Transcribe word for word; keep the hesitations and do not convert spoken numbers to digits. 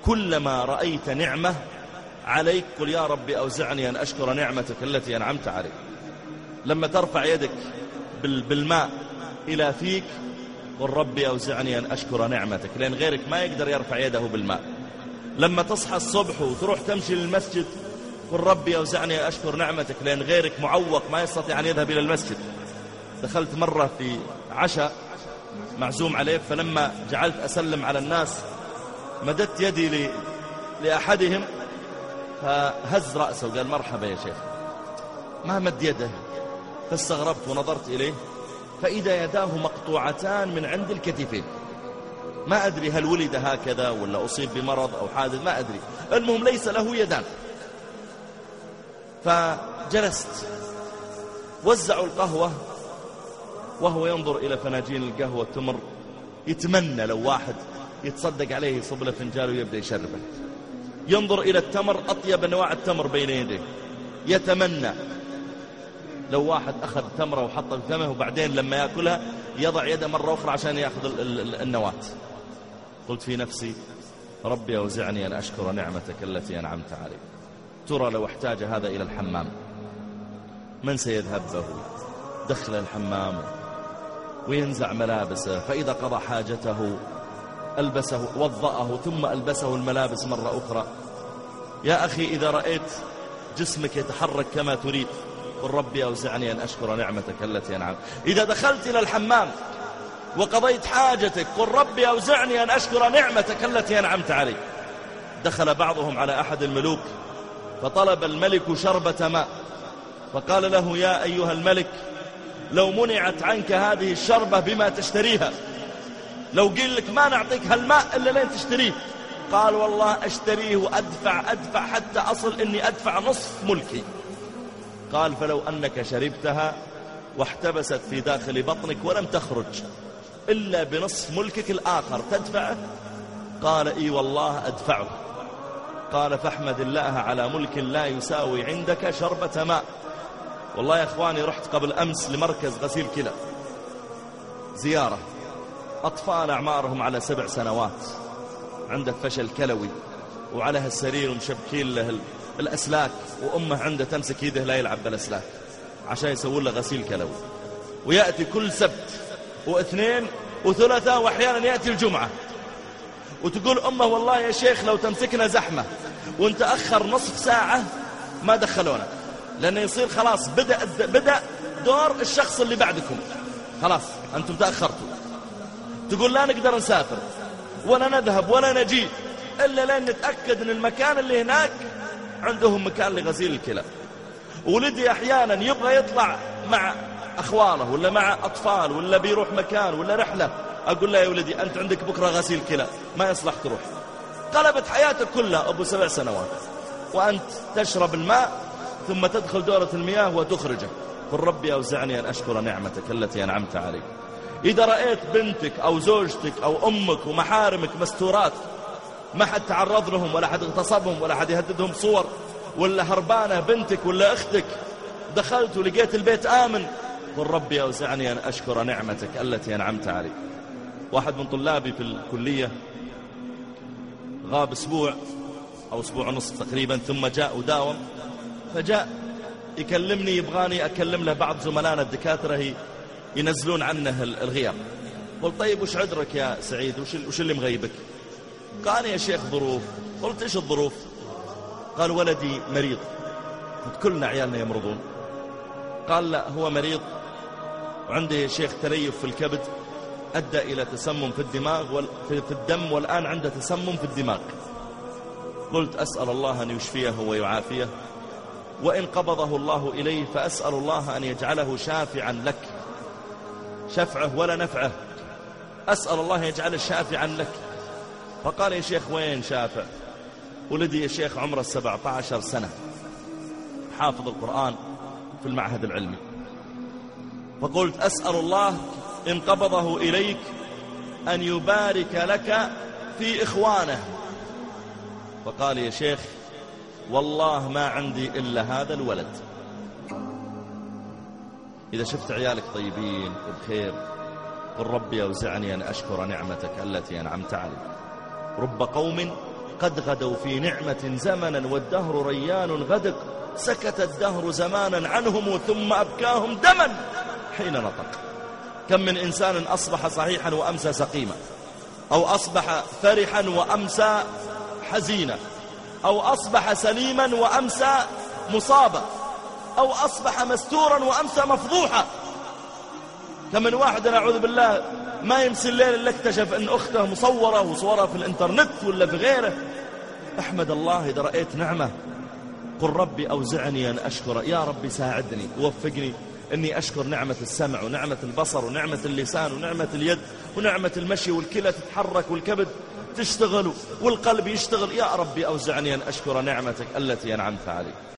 كلما رأيت نعمة عليك قل يا ربي أوزعني أن أشكر نعمتك التي أنعمت عليك. لما ترفع يدك بالماء إلى فيك قل ربي أوزعني أن أشكر نعمتك، لأن غيرك ما يقدر يرفع يده بالماء. لما تصحى الصبح وتروح تمشي للمسجد قل ربي أوزعني أن أشكر نعمتك، لأن غيرك معوق ما يستطيع أن يذهب إلى المسجد. دخلت مرة في عشاء معزوم عليه، فلما جعلت أسلم على الناس مددت يدي ل... لأحدهم فهز رأسه وقال مرحبا يا شيخ، ما مد يده، فاستغربت ونظرت إليه فإذا يداه مقطوعتان من عند الكتفين. ما أدري هل ولد هكذا ولا أصيب بمرض أو حادث، ما أدري، المهم ليس له يدان. فجلست، وزعوا القهوة وهو ينظر إلى فناجين القهوة تمر، يتمنى لو واحد يتصدق عليه يصب له فنجان ويبدأ يشربه. ينظر إلى التمر، أطيب أنواع التمر بين يديه، يتمنى لو واحد أخذ تمرة وحطها في فمه وبعدين لما يأكلها يضع يده مرة أخرى عشان يأخذ النواة. قلت في نفسي ربي أوزعني أن أشكر نعمتك التي أنعمت علي. ترى لو احتاج هذا إلى الحمام من سيذهب به؟ دخل الحمام وينزع ملابسه، فإذا قضى حاجته ألبسه وضأه ثم ألبسه الملابس مرة أخرى. يا أخي إذا رأيت جسمك يتحرك كما تريد قل ربي أوزعني أن أشكر نعمتك التي أنعمت. إذا دخلت إلى الحمام وقضيت حاجتك قل ربي أوزعني أن أشكر نعمتك التي أنعمت علي. دخل بعضهم على أحد الملوك فطلب الملك شربة ماء، فقال له يا أيها الملك لو منعت عنك هذه الشربة بما تشتريها، لو قيل لك ما نعطيك هالماء إلا لين تشتريه، قال والله أشتريه وأدفع أدفع حتى أصل إني أدفع نصف ملكي. قال فلو أنك شربتها واحتبست في داخل بطنك ولم تخرج إلا بنصف ملكك الآخر تدفعه؟ قال إي والله أدفعه. قال فاحمد الله على ملك لا يساوي عندك شربة ماء. والله يا أخواني رحت قبل أمس لمركز غسيل كلى زيارة، أطفال أعمارهم على سبع سنوات عنده فشل كلوي وعلى هالسرير ومشبكين له الأسلاك، وأمه عنده تمسك يده لا يلعب بالأسلاك عشان يسوون له غسيل كلوي، ويأتي كل سبت واثنين وثلاثاء وأحيانا يأتي الجمعة، وتقول أمه والله يا شيخ لو تمسكنا زحمة وانت أخر نصف ساعة ما دخلونا، لأنه يصير خلاص بدأ, بدأ دور الشخص اللي بعدكم، خلاص أنتم تأخرتوا. تقول لا نقدر نسافر ولا نذهب ولا نجي إلا لأن نتأكد أن المكان اللي هناك عندهم مكان لغسيل الكلى. ولدي أحيانا يبغى يطلع مع أخواله ولا مع أطفال ولا بيروح مكان ولا رحلة، أقول له يا ولدي أنت عندك بكرة غسيل كلى ما يصلح تروح. قلبت حياتك كلها أبو سبع سنوات وأنت تشرب الماء ثم تدخل دورة المياه وتخرجه. قل ربي أوزعني أن أشكر نعمتك التي أنعمت علي. إذا رأيت بنتك أو زوجتك أو أمك ومحارمك مستورات ما حد تعرض لهم ولا حد اغتصبهم ولا حد يهددهم صور، ولا هربانة بنتك ولا أختك دخلت ولقيت البيت آمن، قل ربي أوزعني أن أشكر نعمتك التي أنعمت علي. واحد من طلابي في الكلية غاب أسبوع أو أسبوع ونصف تقريبا ثم جاء وداوم، فجاء يكلمني يبغاني أكلم له بعض زملائنا الدكاترة ينزلون عنه الغياب. قلت طيب وش عذرك يا سعيد، وش, وش اللي مغيبك؟ قال يا شيخ ظروف. قلت إيش الظروف؟ قال ولدي مريض. قلت كلنا عيالنا يمرضون. قال لا هو مريض وعنده يا شيخ تليف في الكبد أدى إلى تسمم في الدماغ في الدم والآن عنده تسمم في الدماغ. قلت أسأل الله أن يشفيه ويعافيه، وإن قبضه الله إليه فأسأل الله أن يجعله شافعا لك، شفعه ولا نفعه، أسأل الله يجعله شافعا لك. فقال يا شيخ وين شافع؟ ولدي يا شيخ عمره السبعة عشر سنة حافظ القرآن في المعهد العلمي. فقلت أسأل الله إن قبضه إليك أن يبارك لك في إخوانه. فقال يا شيخ والله ما عندي إلا هذا الولد. إذا شفت عيالك طيبين وبخير قل ربي أوزعني أن أشكر نعمتك التي أنعمت علي. رب قوم قد غدوا في نعمة زمنا والدهر ريان غدق، سكت الدهر زمانا عنهم ثم أبكاهم دما حين نطق. كم من إنسان أصبح صحيحا وأمسى سقيما، أو أصبح فرحا وأمسى حزينا، أو أصبح سليما وأمسى مصابا، أو أصبح مستورا وأمسى مفضوحا. كم من واحد نعوذ بالله ما يمسي الليل إلا اكتشف أن أخته مصورة وصورها في الإنترنت ولا في غيره. أحمد الله إذا رأيت نعمة، قل ربي أوزعني أن أشكر. يا ربي ساعدني ووفقني أني أشكر نعمة السمع ونعمة البصر ونعمة اللسان ونعمة اليد ونعمة المشي، والكلى تتحرك والكبد تشتغل والقلب يشتغل. يا ربي أوزعني أن أشكر نعمتك التي أنعمت علي.